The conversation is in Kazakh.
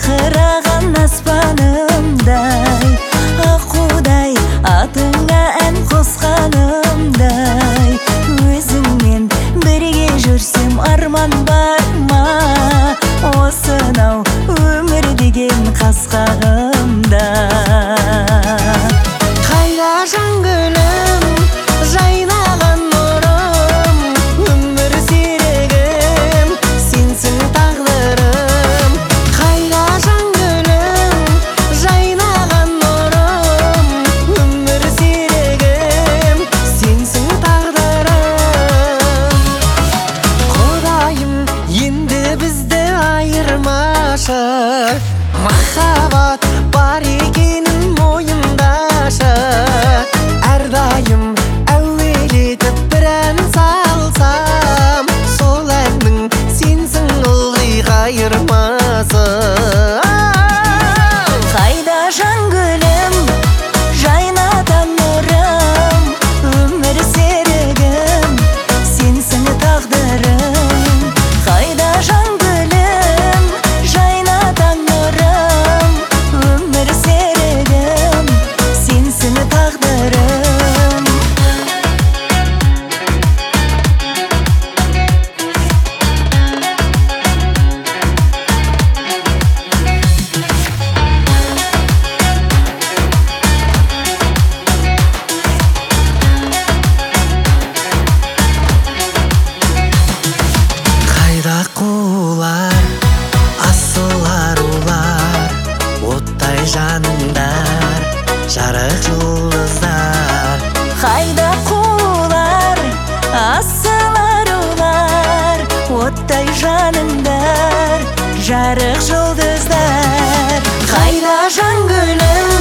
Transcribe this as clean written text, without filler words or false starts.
жарқыраған аспанымдай, аққудай атыңа ән қосқанымдай, өзіңмен бірге жүрсем арман бар ма, осынау өмір деген қас-қағымда. Қайда жан гүлім, жайнаған нұрым, өмір серігім, сенсің тағдырым. Қайда жан гүлім, жайнаған нұрым, өмір серігім, сенсің тағдырым. Құдайым енді бізді айырмашы, махаббат бар екенін мойындашы. Әрдайым әуелетіп бір ән салсам, сол әннің сенсің ылғи қайырмасы. Қайда жан гүлім, жайнаған нұрым, өмір серігім, сенсің тағдырым. Қайда жан гүлім, жайнаған нұрым, өмір серігім, сенсің тағдырым. Қайда қулар, асыл арулар, оттай жаныңдар, жарық жұлдыздар. Қайда қулар, асыл арулар, оттай жаныңдар, жарық жұлдыздар. Қайда жан гүлім,